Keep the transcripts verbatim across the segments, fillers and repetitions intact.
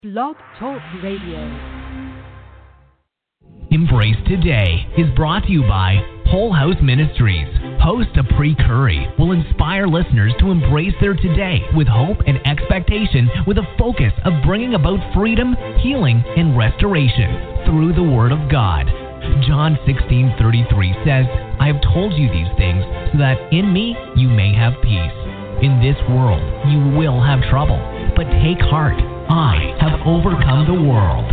Blog Talk Radio. Embrace Today is brought to you by Whole House Ministries. Host Apri Curry will inspire listeners to embrace their today with hope and expectation, with a focus of bringing about freedom, healing, and restoration through the Word of God. John sixteen thirty-three says, I have told you these things so that in me you may have peace. In this world you will have trouble, but take heart. I have overcome the world.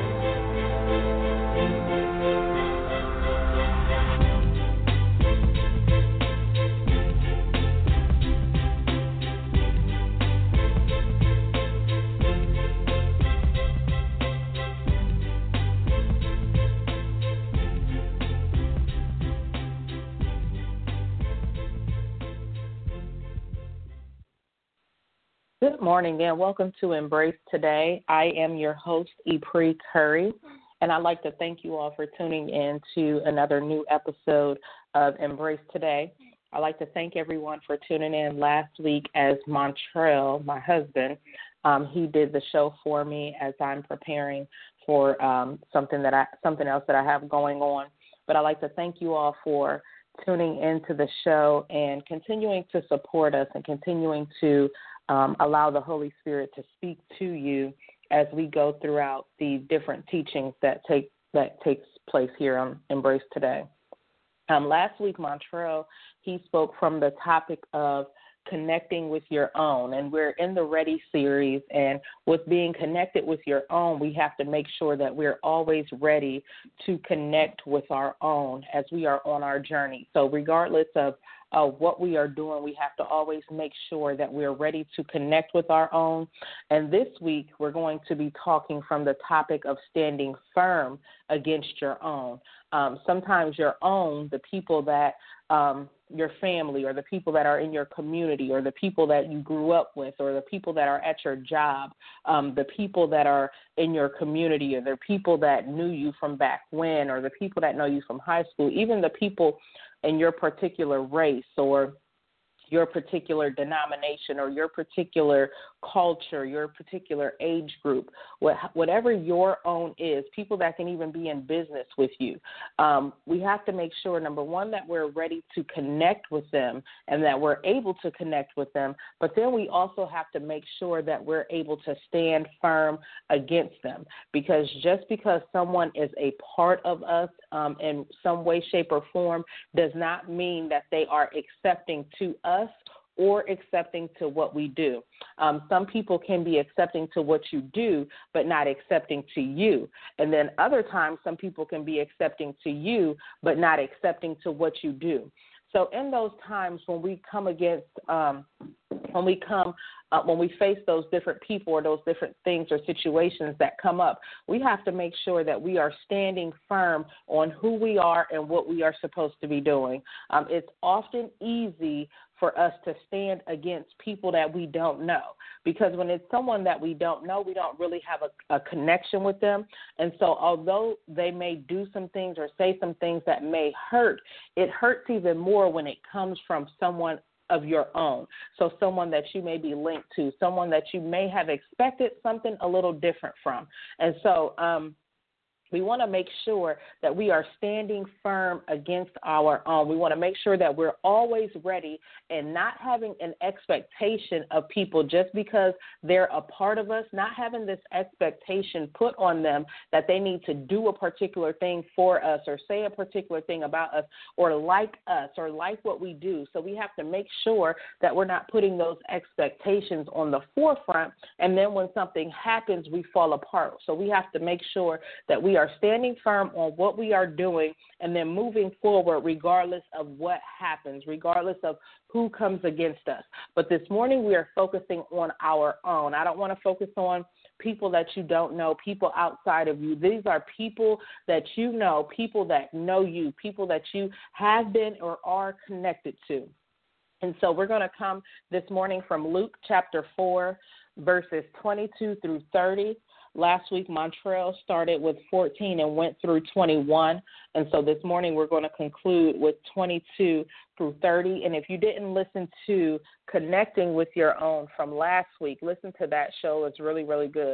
Good morning and welcome to Embrace Today. I am your host, Apri Curry, and I'd like to thank you all for tuning in to another new episode of Embrace Today. I'd like to thank everyone for tuning in last week as Montrell, my husband, um, he did the show for me as I'm preparing for um, something that I something else that I have going on. But I'd like to thank you all for tuning into the show and continuing to support us and continuing to Um, allow the Holy Spirit to speak to you as we go throughout the different teachings that take that takes place here on Embrace Today. Um, last week, Montrell, he spoke from the topic of connecting with your own, and we're in the Ready series, and with being connected with your own, we have to make sure that we're always ready to connect with our own as we are on our journey. So regardless of Uh, what we are doing, we have to always make sure that we're ready to connect with our own. And this week, we're going to be talking from the topic of standing firm against your own. Um, sometimes your own, the people that um, your family or the people that are in your community or the people that you grew up with or the people that are at your job, um, the people that are in your community or the people that knew you from back when or the people that know you from high school, even the people in your particular race or your particular denomination or your particular culture, your particular age group, whatever your own is, people that can even be in business with you. Um, we have to make sure, number one, that we're ready to connect with them and that we're able to connect with them, but then we also have to make sure that we're able to stand firm against them, because just because someone is a part of us um, in some way, shape, or form does not mean that they are accepting to us or accepting to what we do. Um, some people can be accepting to what you do, but not accepting to you. And then other times, some people can be accepting to you, but not accepting to what you do. So in those times when we come against, um, when we come, uh, when we face those different people or those different things or situations that come up, we have to make sure that we are standing firm on who we are and what we are supposed to be doing. Um, it's often easy for us to stand against people that we don't know, because when it's someone that we don't know, we don't really have a, a connection with them. And so although they may do some things or say some things that may hurt, it hurts even more when it comes from someone of your own. So someone that you may be linked to, someone that you may have expected something a little different from. And so um, we want to make sure that we are standing firm against our own. We want to make sure that we're always ready and not having an expectation of people just because they're a part of us, not having this expectation put on them that they need to do a particular thing for us or say a particular thing about us or like us or like what we do. So we have to make sure that we're not putting those expectations on the forefront, and then when something happens, we fall apart. So we have to make sure that we are are standing firm on what we are doing and then moving forward regardless of what happens, regardless of who comes against us. But this morning we are focusing on our own. I don't want to focus on people that you don't know, people outside of you. These are people that you know, people that know you, people that you have been or are connected to. And so we're going to come this morning from Luke chapter four, verses twenty-two through thirty. Last week, Montrell started with fourteen and went through twenty-one. And so this morning, we're going to conclude with twenty-two through thirty. And if you didn't listen to Connecting with Your Own from last week, listen to that show. It's really, really good.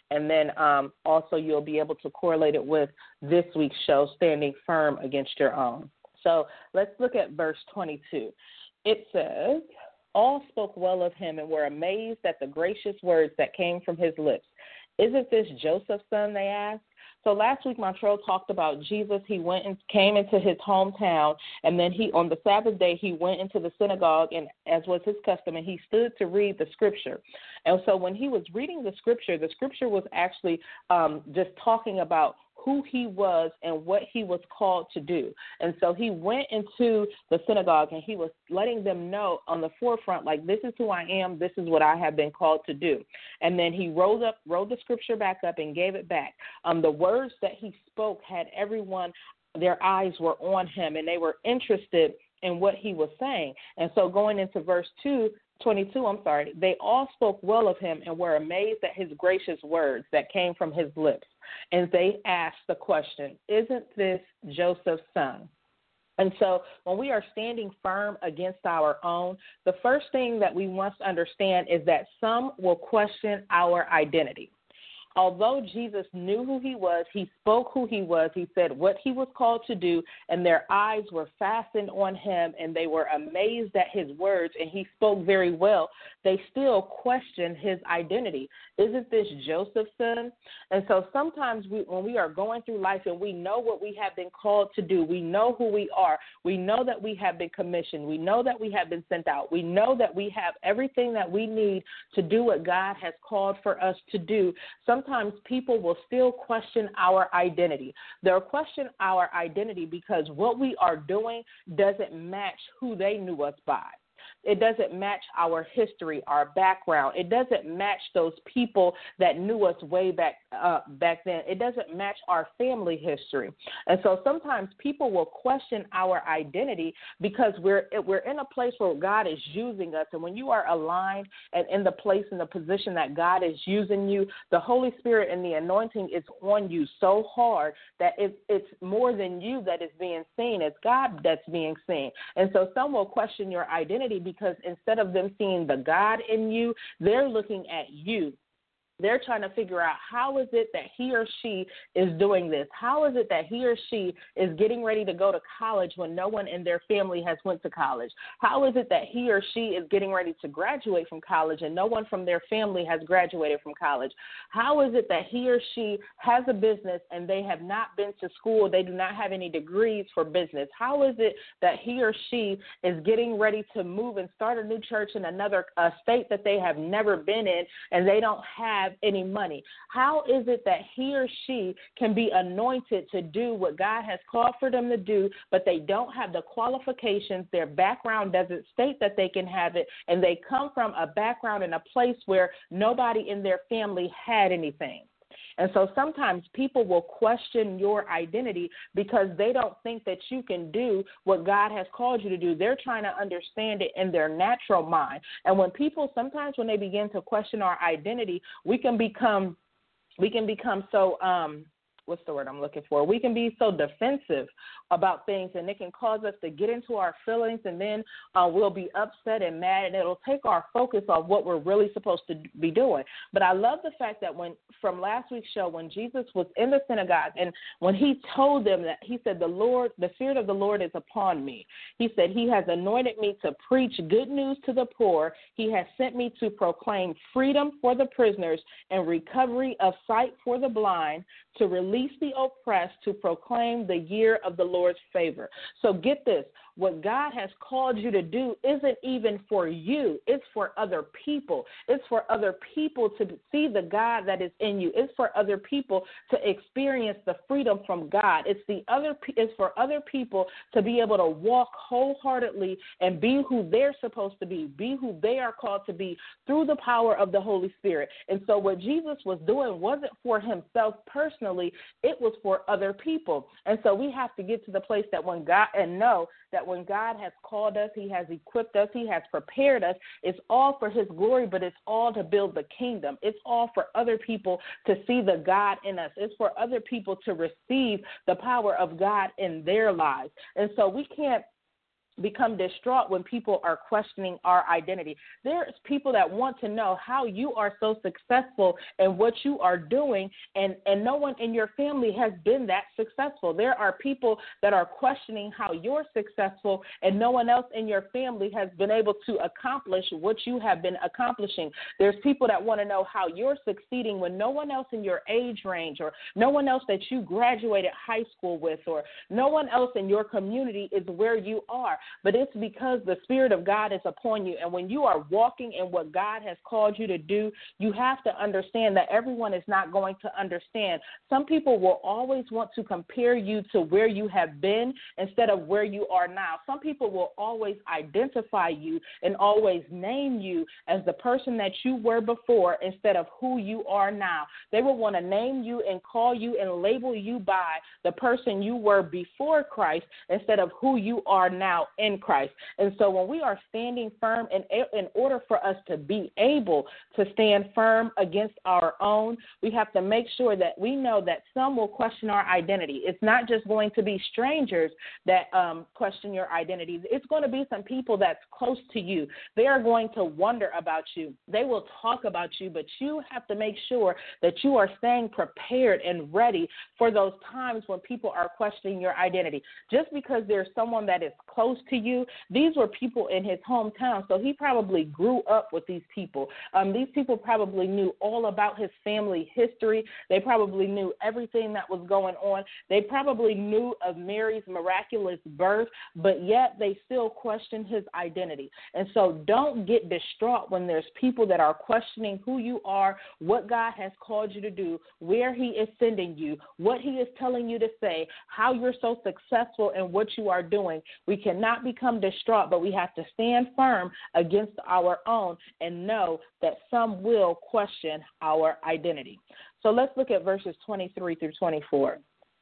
And then um, also you'll be able to correlate it with this week's show, Standing Firm Against Your Own. So let's look at verse twenty-two. It says, all spoke well of him and were amazed at the gracious words that came from his lips. Isn't this Joseph's son, they asked? So last week, Montrell talked about Jesus. He went and came into his hometown, and then he, on the Sabbath day, he went into the synagogue, and as was his custom, and he stood to read the scripture. And so when he was reading the scripture, the scripture was actually um, just talking about who he was and what he was called to do. And so he went into the synagogue and he was letting them know on the forefront, like, this is who I am, this is what I have been called to do. And then he rolled up, rolled the scripture back up and gave it back. Um, the words that he spoke had everyone, their eyes were on him and they were interested in what he was saying. And so going into verse two, twenty-two, I'm sorry, they all spoke well of him and were amazed at his gracious words that came from his lips. And they asked the question, isn't this Joseph's son? And so when we are standing firm against our own, the first thing that we must understand is that some will question our identity. Although Jesus knew who he was, he spoke who he was, he said what he was called to do, and their eyes were fastened on him, and they were amazed at his words, and he spoke very well, they still question his identity. Isn't this Joseph's son? And so sometimes we, when we are going through life and we know what we have been called to do, we know who we are, we know that we have been commissioned, we know that we have been sent out, we know that we have everything that we need to do what God has called for us to do. Sometimes Sometimes people will still question our identity. They'll question our identity because what we are doing doesn't match who they knew us by. It doesn't match our history, our background. It doesn't match those people that knew us way back uh, back then. It doesn't match our family history. And so sometimes people will question our identity because we're we're in a place where God is using us. And when you are aligned and in the place and the position that God is using you, the Holy Spirit and the anointing is on you so hard that it, it's more than you that is being seen. It's God that's being seen. And so some will question your identity because Because instead of them seeing the God in you, they're looking at you. They're trying to figure out how is it that he or she is doing this? How is it that he or she is getting ready to go to college when no one in their family has went to college? How is it that he or she is getting ready to graduate from college and no one from their family has graduated from college? How is it that he or she has a business and they have not been to school? They do not have any degrees for business. How is it that he or she is getting ready to move and start a new church in another uh, state that they have never been in and they don't have any money? How is it that he or she can be anointed to do what God has called for them to do, but they don't have the qualifications, their background doesn't state that they can have it, and they come from a background in a place where nobody in their family had anything? And so sometimes people will question your identity because they don't think that you can do what God has called you to do. They're trying to understand it in their natural mind. And when people, sometimes when they begin to question our identity, we can become, we can become so, um, what's the word I'm looking for? We can be so defensive about things, and it can cause us to get into our feelings, and then uh, we'll be upset and mad, and it'll take our focus off what we're really supposed to be doing. But I love the fact that when, from last week's show, when Jesus was in the synagogue, and when he told them that, he said, the Lord, the Spirit of the Lord is upon me. He said, he has anointed me to preach good news to the poor. He has sent me to proclaim freedom for the prisoners and recovery of sight for the blind, to release the oppressed, to proclaim the year of the Lord's favor. So get this, what God has called you to do isn't even for you. It's for other people. It's for other people to see the God that is in you. It's for other people to experience the freedom from God. It's the other. It's for other people to be able to walk wholeheartedly and be who they're supposed to be, be who they are called to be through the power of the Holy Spirit. And so what Jesus was doing wasn't for himself personally. It was for other people. And so we have to get to the place that when God, and know that when God has called us, he has equipped us, he has prepared us, it's all for his glory, but it's all to build the kingdom. It's all for other people to see the God in us. It's for other people to receive the power of God in their lives. And so we can't become distraught when people are questioning our identity. There's people that want to know how you are so successful in what you are doing, and, and no one in your family has been that successful. There are people that are questioning how you're successful, and no one else in your family has been able to accomplish what you have been accomplishing. There's people that want to know how you're succeeding when no one else in your age range, or no one else that you graduated high school with, or no one else in your community is where you are. But it's because the Spirit of God is upon you. And when you are walking in what God has called you to do, you have to understand that everyone is not going to understand. Some people will always want to compare you to where you have been instead of where you are now. Some people will always identify you and always name you as the person that you were before instead of who you are now. They will want to name you and call you and label you by the person you were before Christ instead of who you are now in Christ. And so when we are standing firm, in, in order for us to be able to stand firm against our own, we have to make sure that we know that some will question our identity. It's not just going to be strangers that um, question your identity. It's going to be some people that's close to you. They are going to wonder about you. They will talk about you, but you have to make sure that you are staying prepared and ready for those times when people are questioning your identity. Just because there's someone that is close to you, these were people in his hometown, so he probably grew up with these people. Um, these people probably knew all about his family history. They probably knew everything that was going on. They probably knew of Mary's miraculous birth, but yet they still questioned his identity. And so don't get distraught when there's people that are questioning who you are, what God has called you to do, where he is sending you, what he is telling you to say, how you're so successful in what you are doing. We cannot become distraught, but we have to stand firm against our own and know that some will question our identity. So let's look at verses twenty-three through twenty-four.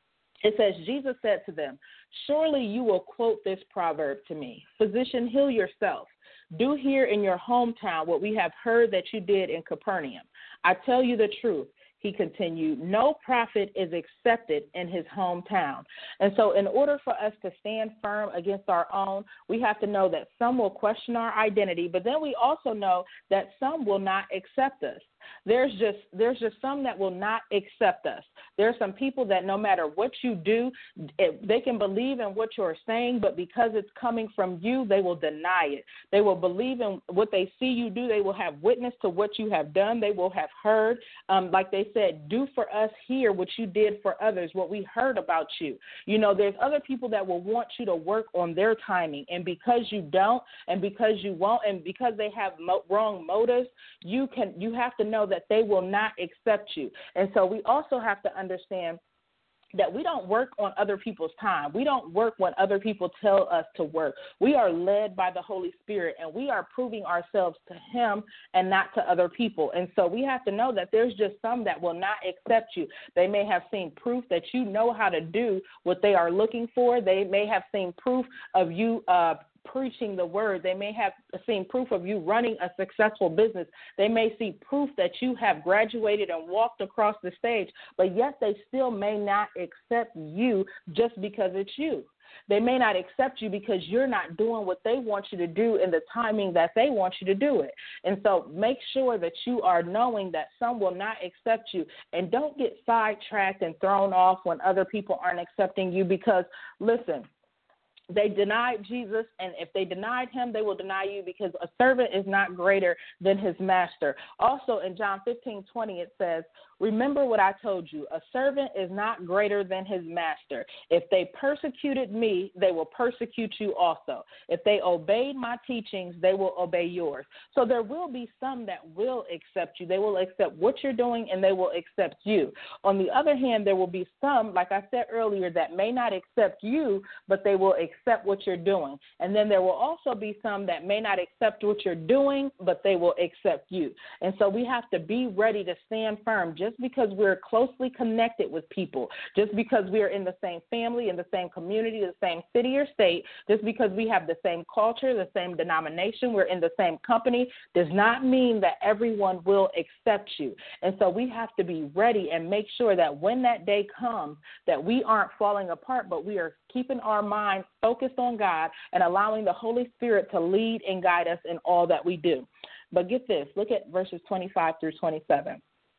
It says, Jesus said to them, "Surely you will quote this proverb to me, 'Physician, heal yourself. Do here in your hometown what we have heard that you did in Capernaum. I tell you the truth," he continued, "no prophet is accepted in his hometown." And so in order for us to stand firm against our own, we have to know that some will question our identity, but then we also know that some will not accept us. There's just there's just some that will not accept us. There are some people that no matter what you do, they can believe in what you're saying, but because it's coming from you, they will deny it. They will believe in what they see you do. They will have witness to what you have done. They will have heard, um, like they said, do for us here what you did for others, what we heard about you. You know, there's other people that will want you to work on their timing, and because you don't, and because you won't, and because they have mo- wrong motives, you can you have to know that they will not accept you. And so we also have to understand that we don't work on other people's time. We don't work when other people tell us to work. We are led by the Holy Spirit, and we are proving ourselves to him and not to other people. And so we have to know that there's just some that will not accept you. They may have seen proof that you know how to do what they are looking for. They may have seen proof of you uh preaching the word. They may have seen proof of you running a successful business. They may see proof that you have graduated and walked across the stage, but yet they still may not accept you just because it's you. They may not accept you because you're not doing what they want you to do in the timing that they want you to do it. And so make sure that you are knowing that some will not accept you, and don't get sidetracked and thrown off when other people aren't accepting you, because, listen, they denied Jesus, and if they denied him, they will deny you, because a servant is not greater than his master. Also in John fifteen twenty, it says, "Remember what I told you, a servant is not greater than his master. If they persecuted me, they will persecute you also. If they obeyed my teachings, they will obey yours." So there will be some that will accept you. They will accept what you're doing, and they will accept you. On the other hand, there will be some, like I said earlier, that may not accept you, but they will accept what you're doing. And then there will also be some that may not accept what you're doing, but they will accept you. And so we have to be ready to stand firm. Just just because we're closely connected with people, just because we're in the same family, in the same community, the same city or state, just because we have the same culture, the same denomination, we're in the same company, does not mean that everyone will accept you. And so we have to be ready and make sure that when that day comes, that we aren't falling apart, but we are keeping our minds focused on God and allowing the Holy Spirit to lead and guide us in all that we do. But get this, look at verses twenty-five through twenty-seven.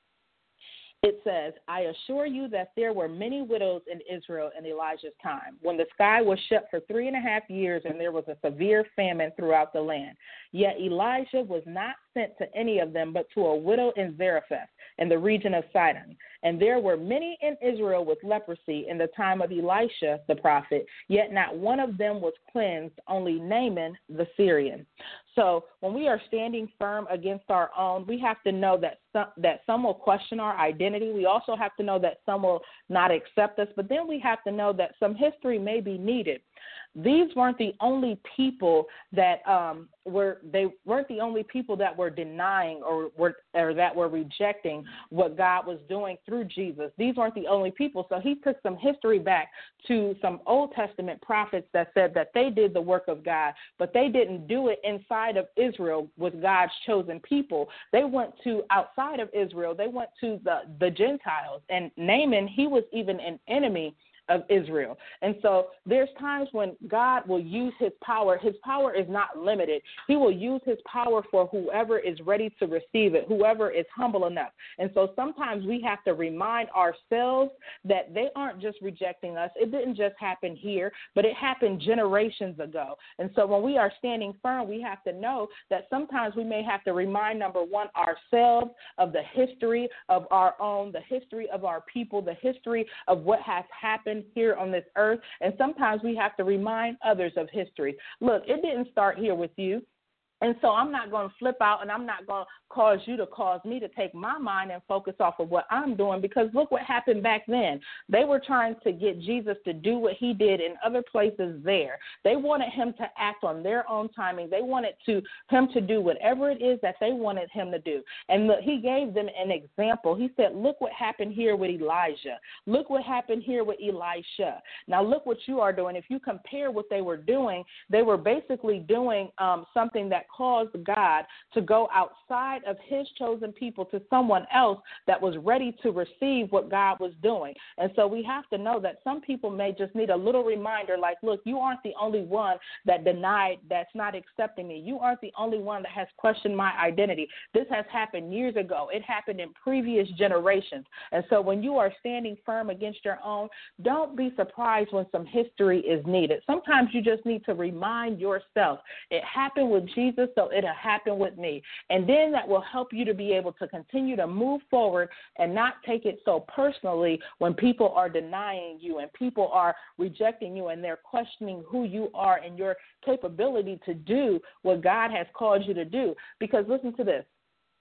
It says, I assure you that there were many widows in Israel in Elijah's time, when the sky was shut for three and a half years and there was a severe famine throughout the land. Yet Elijah was not sent to any of them, but to a widow in Zarephath, in the region of Sidon. And there were many in Israel with leprosy in the time of Elisha the prophet, yet not one of them was cleansed, only Naaman the Syrian. So when we are standing firm against our own, we have to know that some, that some will question our identity. We also have to know that some will not accept us, but then we have to know that some history may be needed. These weren't the only people that um, were they weren't the only people that were denying or were or that were rejecting what God was doing through Jesus. These weren't the only people. So he took some history back to some Old Testament prophets that said that they did the work of God, but they didn't do it inside of Israel with God's chosen people. They went to outside of Israel. They went to the, the Gentiles. And Naaman, he was even an enemy of Israel. And so there's times when God will use his power. His power is not limited. He will use his power for whoever is ready to receive it, whoever is humble enough. And so sometimes we have to remind ourselves that they aren't just rejecting us. It didn't just happen here, but it happened generations ago. And so when we are standing firm, we have to know that sometimes we may have to remind, number one, ourselves of the history of our own, the history of our people, the history of what has happened here on this earth. And sometimes we have to remind others of history. Look, it didn't start here with you. And so I'm not going to flip out, and I'm not going to cause you to cause me to take my mind and focus off of what I'm doing, because look what happened back then. They were trying to get Jesus to do what he did in other places there. They wanted him to act on their own timing. They wanted to him to do whatever it is that they wanted him to do. And look, he gave them an example. He said, look what happened here with Elijah. Look what happened here with Elisha. Now look what you are doing. If you compare what they were doing, they were basically doing um, something that caused God to go outside of his chosen people to someone else that was ready to receive what God was doing. And so we have to know that some people may just need a little reminder, like, look, you aren't the only one that denied, that's not accepting me. You aren't the only one that has questioned my identity. This has happened years ago. It happened in previous generations. And so when you are standing firm against your own, don't be surprised when some history is needed. Sometimes you just need to remind yourself, it happened with Jesus, so it'll happen with me. And then that will help you to be able to continue to move forward and not take it so personally when people are denying you and people are rejecting you and they're questioning who you are and your capability to do what God has called you to do. Because listen to this.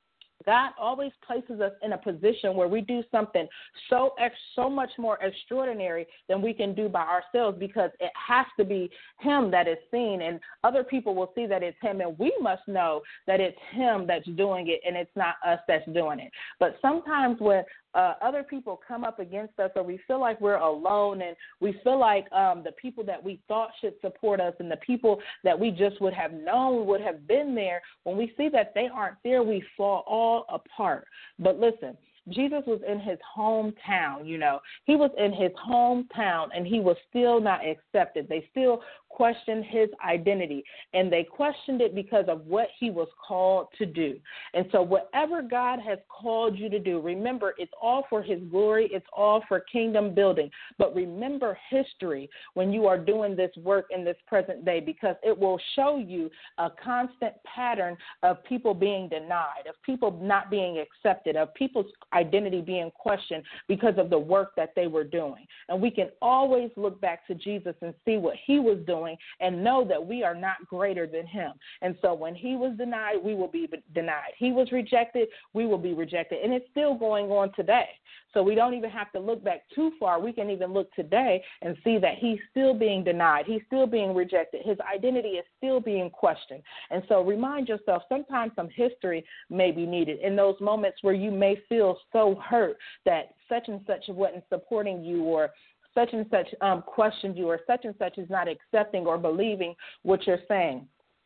God always places us in a position where we do something so ex- so much more extraordinary than we can do by ourselves, because it has to be him that is seen, and other people will see that it's him, and we must know that it's him that's doing it and it's not us that's doing it. But sometimes when uh, other people come up against us, or we feel like we're alone, and we feel like um, the people that we thought should support us and the people that we just would have known would have been there, when we see that they aren't there, we fall all apart. But listen, Jesus was in his hometown, you know. He was in his hometown, and he was still not accepted. They still questioned his identity, and they questioned it because of what he was called to do. And so whatever God has called you to do, remember, it's all for his glory. It's all for kingdom building. But remember history when you are doing this work in this present day, because it will show you a constant pattern of people being denied, of people not being accepted, of people's identity being questioned because of the work that they were doing. And we can always look back to Jesus and see what he was doing doing and know that we are not greater than him. And so when he was denied, we will be denied. He was rejected, we will be rejected. And it's still going on today. So we don't even have to look back too far. We can even look today and see that he's still being denied. He's still being rejected. His identity is still being questioned. And so remind yourself, sometimes some history may be needed in those moments where you may feel so hurt that such and such wasn't supporting you, or such and such um, questioned you, or such and such is not accepting or believing what you're saying.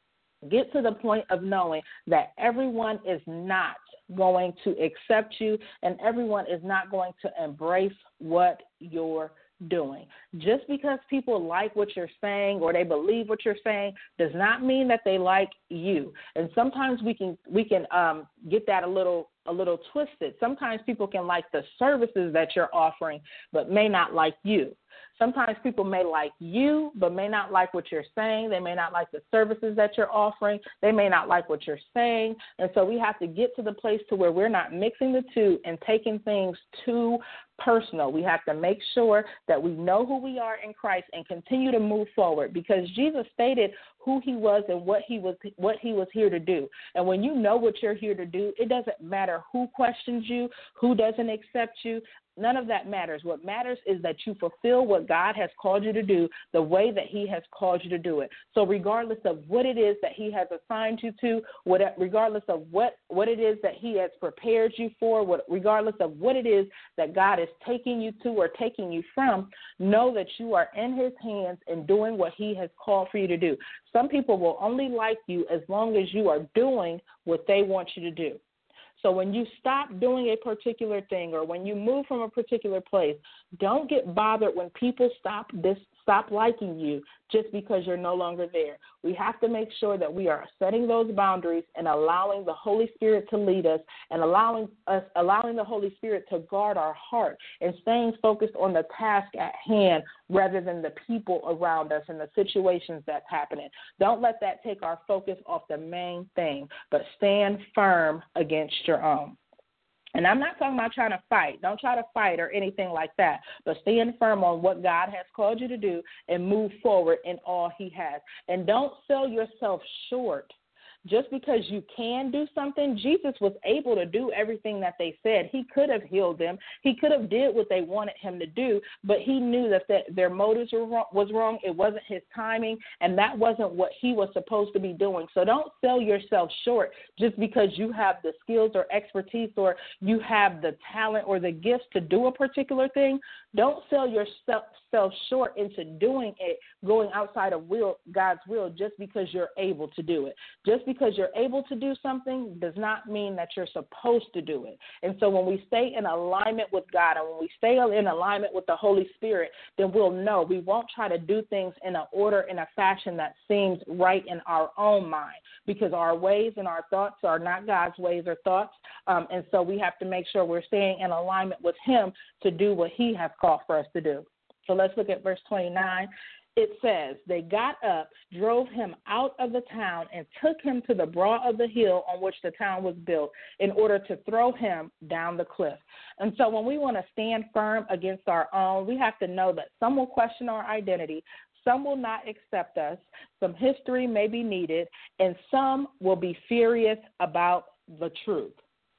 Get to the point of knowing that everyone is not going to accept you and everyone is not going to embrace what you're doing. Just because people like what you're saying or they believe what you're saying does not mean that they like you. And sometimes we can we can um, get that a little a little twisted. Sometimes people can like the services that you're offering but may not like you. Sometimes people may like you, but may not like what you're saying. They may not like the services that you're offering. They may not like what you're saying. And so we have to get to the place to where we're not mixing the two and taking things too personal. We have to make sure that we know who we are in Christ and continue to move forward, because Jesus stated who he was and what he was what he was here to do. And when you know what you're here to do, it doesn't matter who questions you, who doesn't accept you. None of that matters. What matters is that you fulfill what God has called you to do the way that he has called you to do it. So regardless of what it is that he has assigned you to, what, regardless of what, what it is that he has prepared you for, what, regardless of what it is that God is taking you to or taking you from, know that you are in his hands and doing what he has called for you to do. Some people will only like you as long as you are doing what they want you to do. So when you stop doing a particular thing or when you move from a particular place, don't get bothered when people stop this, stop liking you just because you're no longer there. We have to make sure that we are setting those boundaries and allowing the Holy Spirit to lead us and allowing us, allowing the Holy Spirit to guard our heart and staying focused on the task at hand rather than the people around us and the situations that's happening. Don't let that take our focus off the main thing, but stand firm against your own. And I'm not talking about trying to fight. Don't try to fight or anything like that, but stand firm on what God has called you to do and move forward in all he has. And don't sell yourself short. Just because you can do something, Jesus was able to do everything that they said. He could have healed them. He could have did what they wanted him to do, but he knew that the, their motives were wrong, was wrong. It wasn't his timing, and that wasn't what he was supposed to be doing. So don't sell yourself short just because you have the skills or expertise or you have the talent or the gifts to do a particular thing. Don't sell yourself short into doing it, going outside of will, God's will, just because you're able to do it. Just because Because you're able to do something does not mean that you're supposed to do it. And so when we stay in alignment with God and when we stay in alignment with the Holy Spirit, then we'll know. We won't try to do things in an order, in a fashion that seems right in our own mind, because our ways and our thoughts are not God's ways or thoughts. Um, and so we have to make sure we're staying in alignment with him to do what he has called for us to do. So let's look at verse twenty-nine. It says, they got up, drove him out of the town, and took him to the brow of the hill on which the town was built in order to throw him down the cliff. And so when we want to stand firm against our own, we have to know that some will question our identity, some will not accept us, some history may be needed, and some will be furious about the truth.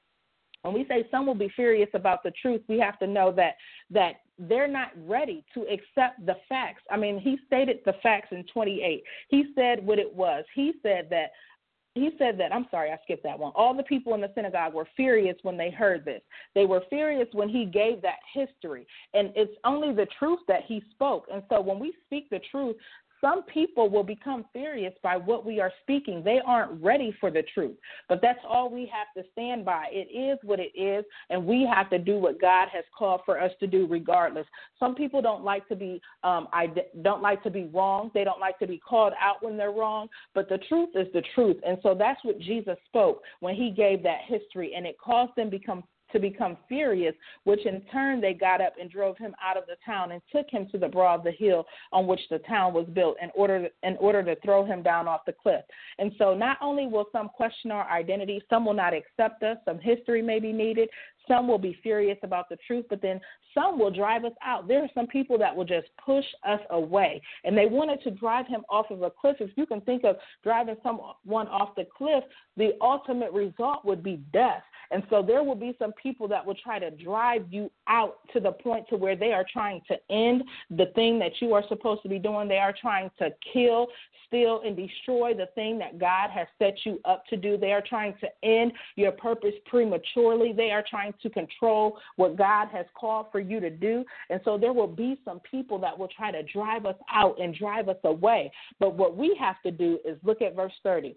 When we say some will be furious about the truth, we have to know that that they're not ready to accept the facts. I mean, he stated the facts in twenty-eight. He said what it was. He said that, he said that, I'm sorry, I skipped that one. All the people in the synagogue were furious when they heard this. They were furious when he gave that history. And it's only the truth that he spoke. And so when we speak the truth, some people will become furious by what we are speaking. They aren't ready for the truth. But that's all we have to stand by. It is what it is, and we have to do what God has called for us to do regardless. Some people don't like to be um, I don't like to be wrong. They don't like to be called out when they're wrong. But the truth is the truth. And so that's what Jesus spoke when he gave that history, and it caused them become to become furious, which in turn they got up and drove him out of the town and took him to the brow of the hill on which the town was built in order in order to throw him down off the cliff. And so not only will some question our identity, some will not accept us, some history may be needed, Some will be furious about the truth, but then some will drive us out. There are some people that will just push us away, and they wanted to drive him off of a cliff. If you can think of driving someone off the cliff, the ultimate result would be death. And so there will be some people that will try to drive you out to the point to where they are trying to end the thing that you are supposed to be doing. They are trying to kill, steal, and destroy the thing that God has set you up to do. They are trying to end your purpose prematurely. They are trying to control what God has called for you to do. And so there will be some people that will try to drive us out and drive us away. But what we have to do is look at verse thirty.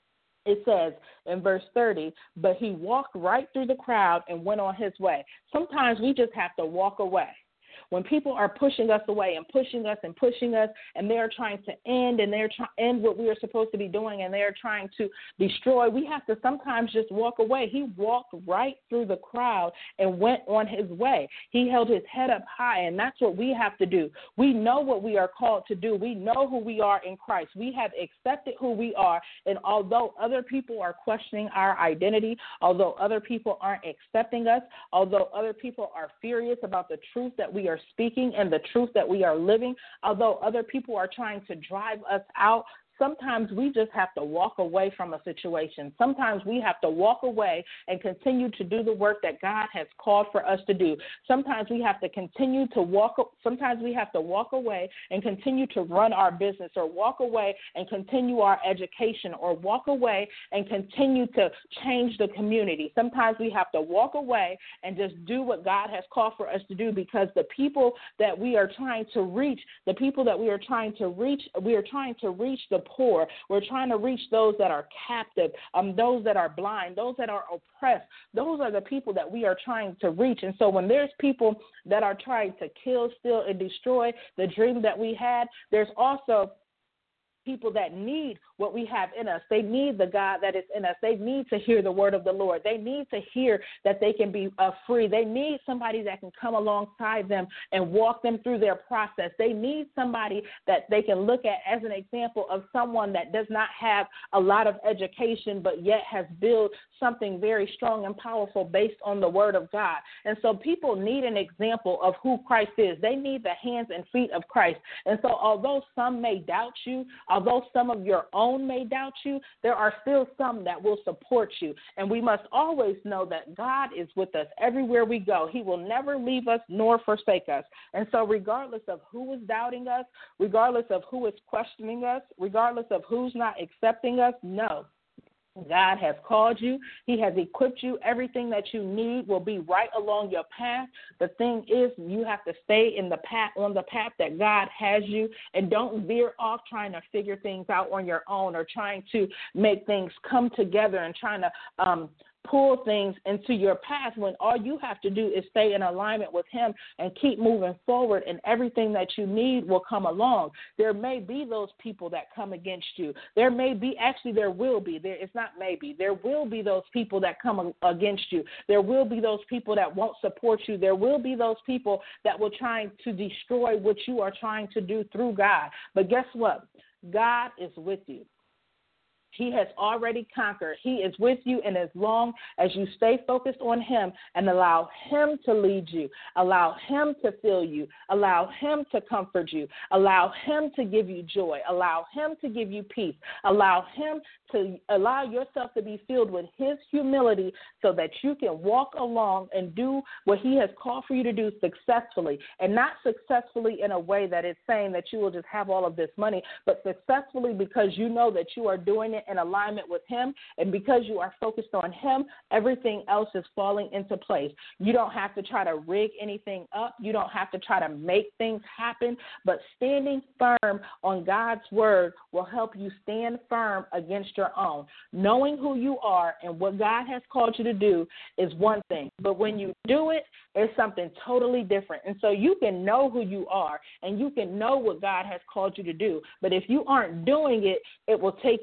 It says in verse thirty, but he walked right through the crowd and went on his way. Sometimes we just have to walk away. When people are pushing us away and pushing us and pushing us, and they're trying to end and they're trying end what we are supposed to be doing, and they're trying to destroy, we have to sometimes just walk away. He walked right through the crowd and went on his way. He held his head up high, and that's what we have to do. We know what we are called to do. We know who we are in Christ. We have accepted who we are, and although other people are questioning our identity, although other people aren't accepting us, although other people are furious about the truth that we are speaking and the truth that we are living, although other people are trying to drive us out, sometimes we just have to walk away from a situation. Sometimes we have to walk away and continue to do the work that God has called for us to do. Sometimes we have to continue to walk, sometimes we have to walk away and continue to run our business, or walk away and continue our education, or walk away and continue to change the community. Sometimes we have to walk away and just do what God has called for us to do, because the people that we are trying to reach, the people that we are trying to reach, we are trying to reach the poor. We're trying to reach those that are captive, um, those that are blind, those that are oppressed. Those are the people that we are trying to reach. And so when there's people that are trying to kill, steal, and destroy the dream that we had, there's also people that need what we have in us. They need the God that is in us. They need to hear the word of the Lord. They need to hear that they can be uh, free. They need somebody that can come alongside them and walk them through their process. They need somebody that they can look at as an example of someone that does not have a lot of education, but yet has built something very strong and powerful based on the word of God. And so people need an example of who Christ is. They need the hands and feet of Christ. And so although some may doubt you, although some of your own may doubt you, there are still some that will support you. And we must always know that God is with us everywhere we go. He will never leave us nor forsake us. And so regardless of who is doubting us, regardless of who is questioning us, regardless of who's not accepting us, no. God has called you. He has equipped you. Everything that you need will be right along your path. The thing is, you have to stay in the path, on the path that God has you, and don't veer off trying to figure things out on your own, or trying to make things come together and trying to um, pull things into your path, when all you have to do is stay in alignment with him and keep moving forward, and everything that you need will come along. There may be those people that come against you. There may be, actually there will be, there, it's not maybe, there will be those people that come against you. There will be those people that won't support you. There will be those people that will try to destroy what you are trying to do through God. But guess what? God is with you. He has already conquered. He is with you, and as long as you stay focused on him and allow him to lead you, allow him to fill you, allow him to comfort you, allow him to give you joy, allow him to give you peace, allow him to allow yourself to be filled with his humility, so that you can walk along and do what he has called for you to do successfully, and not successfully in a way that is saying that you will just have all of this money, but successfully because you know that you are doing it in alignment with him, and because you are focused on him, everything else is falling into place. You don't have to try to rig anything up. You don't have to try to make things happen, but standing firm on God's word will help you stand firm against your own. Knowing who you are and what God has called you to do is one thing, but when you do it, it's something totally different. And so you can know who you are, and you can know what God has called you to do, but if you aren't doing it, it will take you all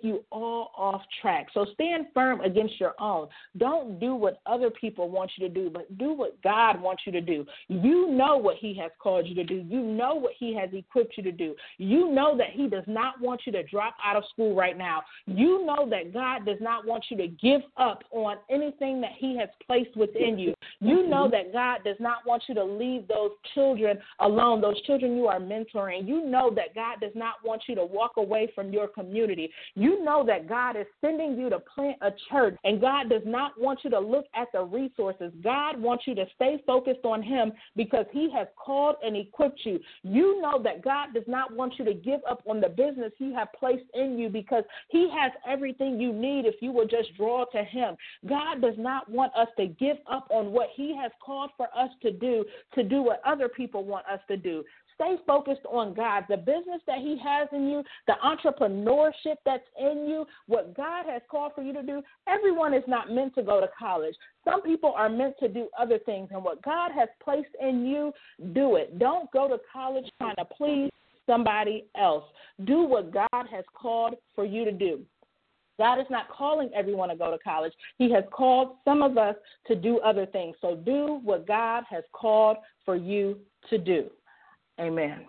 fall off track. So stand firm against your own. Don't do what other people want you to do, but do what God wants you to do. You know what he has called you to do. You know what he has equipped you to do. You know that he does not want you to drop out of school right now. You know that God does not want you to give up on anything that he has placed within you. You know that God does not want you to leave those children alone, those children you are mentoring. You know that God does not want you to walk away from your community. You know that God is sending you to plant a church, and God does not want you to look at the resources. God wants you to stay focused on him because he has called and equipped you. You know that God does not want you to give up on the business he has placed in you because he has everything you need if you will just draw to him. God does not want us to give up on what he has called for us to do, to do what other people want us to do. Stay focused on God, the business that he has in you, the entrepreneurship that's in you, what God has called for you to do. Everyone is not meant to go to college. Some people are meant to do other things, and what God has placed in you, do it. Don't go to college trying to please somebody else. Do what God has called for you to do. God is not calling everyone to go to college. He has called some of us to do other things. So do what God has called for you to do. Amen.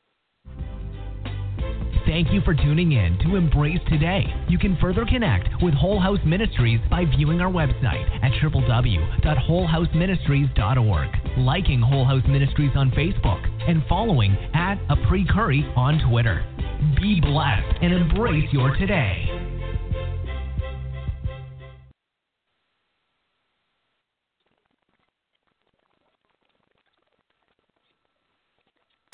Thank you for tuning in to Embrace Today. You can further connect with Whole House Ministries by viewing our website at w w w dot whole house ministries dot org, liking Whole House Ministries on Facebook, and following at Apri Curry on Twitter. Be blessed and embrace your today.